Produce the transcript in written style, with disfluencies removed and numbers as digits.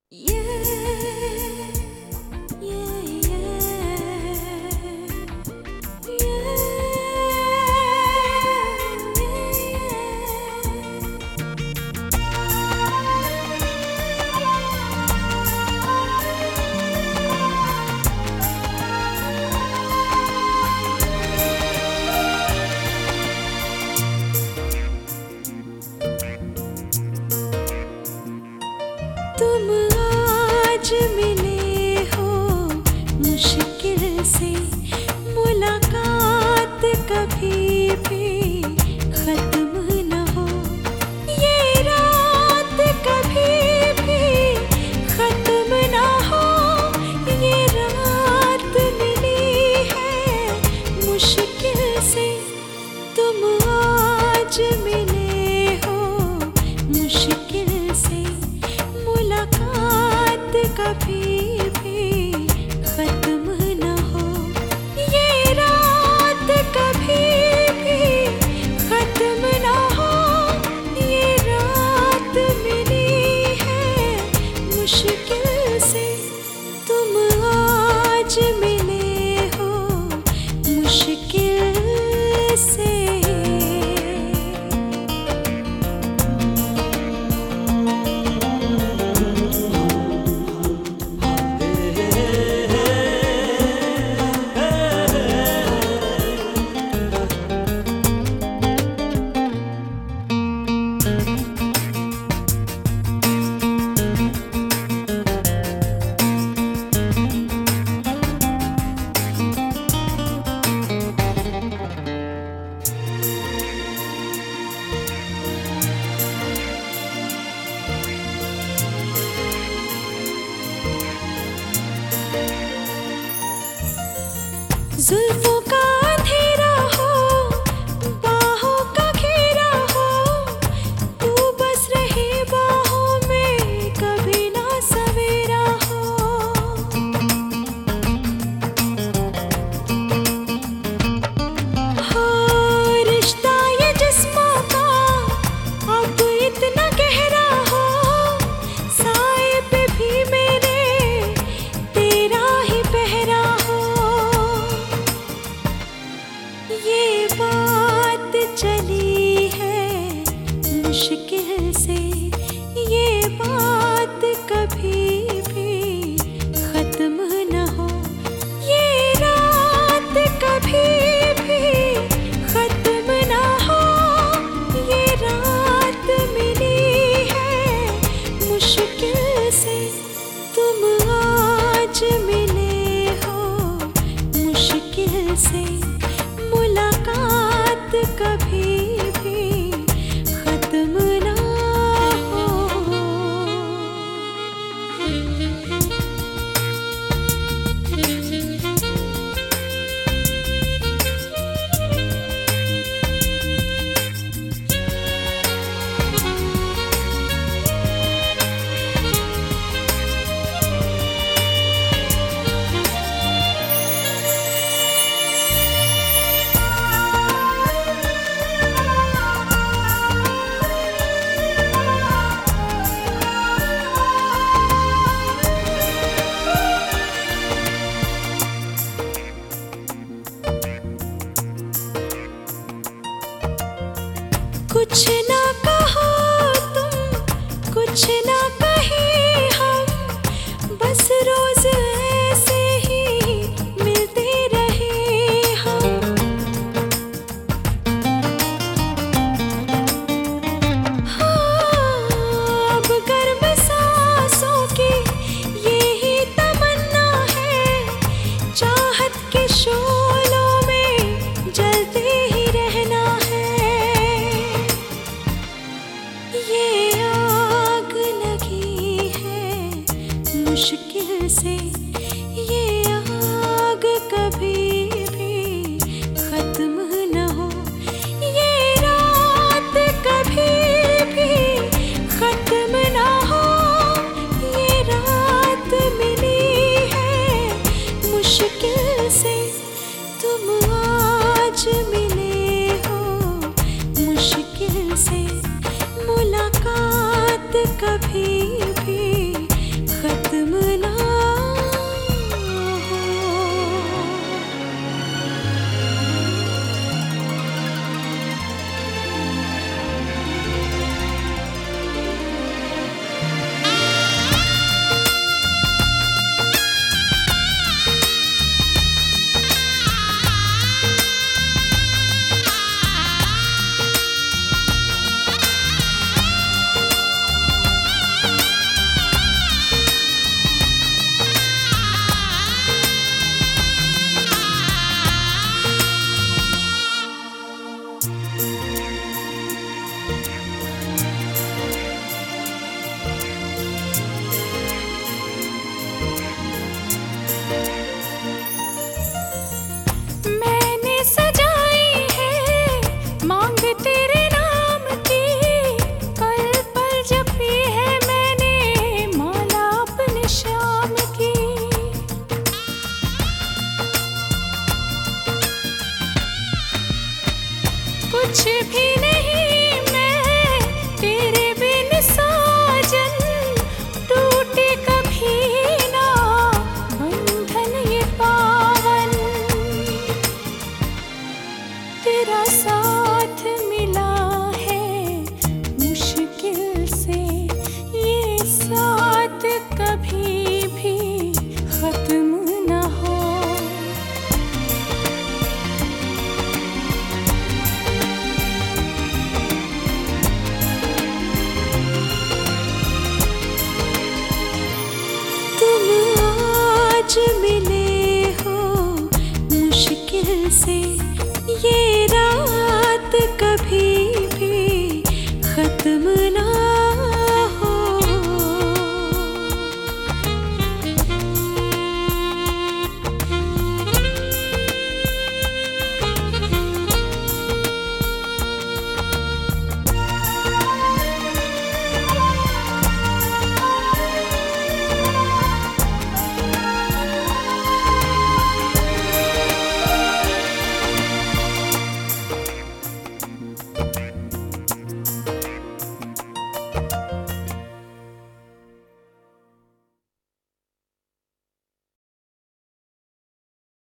तुम आज मिले हो मुश्किल से, मुलाकात कभी भी खत्म न हो, ये रात कभी भी खत्म न हो। ये रात मिली है मुश्किल से, तुम आज मिले हो मुश्किल से, मुलाकात कभी भी खत्म न हो, ये रात कभी भी खत्म न हो। ये रात मिली है मुश्किल से, तुम आज मिले हो मुश्किल से। जुल्फों का अंधेरा हो, बाहों का घेरा हो, तू बस रहे बाहों में, कभी ना सवेरा हो। हाँ, रिश्ता ये जिस्मों का अब इतना गहरा हो, साए पे भी मेरे तेरा ही पहरा हो। ये बात चली है मुश्किल से, ये बात कभी भी खत्म न हो, ये रात कभी भी खत्म न हो। ये रात मिली है मुश्किल से, तुम आज मिले हो मुश्किल से, मुलाकात कभी भी खत्म ना हो। कुछ ना कहो तुम, कुछ ना कहे हम, बस रोज ऐसे ही मिलते रहे हम। हाँ, अब गर्म सांसों की यही तमन्ना है, चाहत के शोलों में जलते ही रहना है। ये आग लगी है मुश्किल से, ये आग कभी भी खत्म न हो, ये रात कभी भी खत्म न हो। ये रात मिली है मुश्किल से, तुम आज मिले हो मुश्किल से, मुलाकात कभी भी आज मिले हो मुश्किल से, ये रात कभी भी खत्म ना